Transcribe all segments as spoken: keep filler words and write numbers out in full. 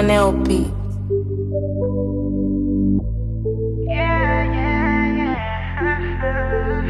one L P. Yeah, yeah, yeah.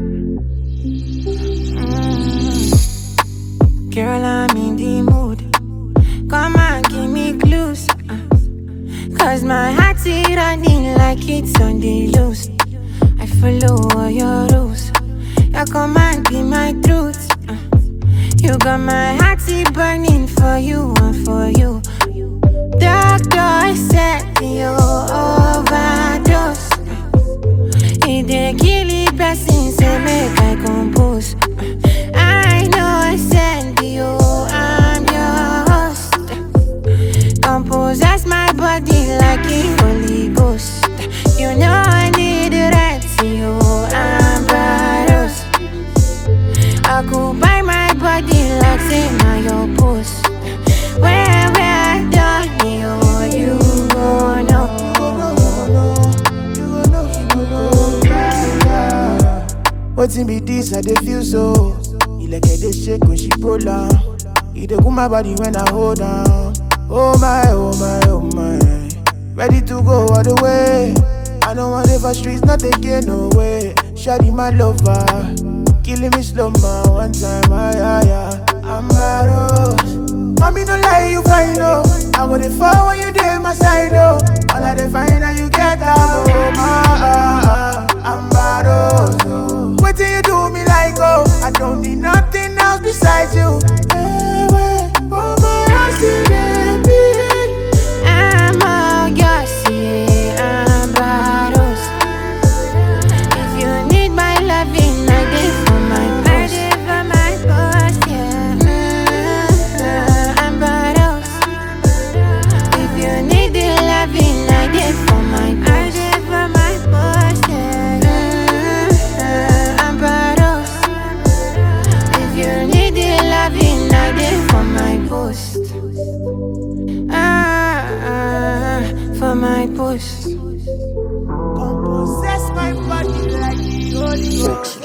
Mm. Girl, I'm in the mood. Come on, give me clues. Uh, Cause my heart's running like it's on the loose. I follow all your rules. Your command be my truth. Uh, you got my heart burning for you and for you. Doctor said you overdose. It dey kill the person, say make I compose. I know I send you, I'm your host. Composes my body like a Holy Ghost. You know I need the right to you, I'm Barros. I could buy my body like say now your post. Where where I done you, you gon' know. What's in be this? I dey feel so. You like I dey shake when she pull on. You dey cool my body when I hold on. Oh my, oh my, oh my. Ready to go all the way. I don't want live for streets, not taking no way. Shawty my lover, killing me slow ma one time. Ah yeah yeah, I'm Barros. Mommy no lie, you fine oh. I go dey fall when you dey my side oh. All I dey find now you get out oh my ah ah. I'm Barros oh. What do you do me like oh? I don't need nothing else besides you. Hey, wait, oh my house baby. I'm all yours, yeah, I'm Barros. If you need my loving, I did for my post. I did for my post, yeah. Mm-hmm. I'm Barros. If you need the loving, I did for my post. I did for my post, yeah. Mm-hmm. I'm Barros. If you need the loving, I did for my post. Ah, ah, for my post. Come possess my body like the Holy Ghost.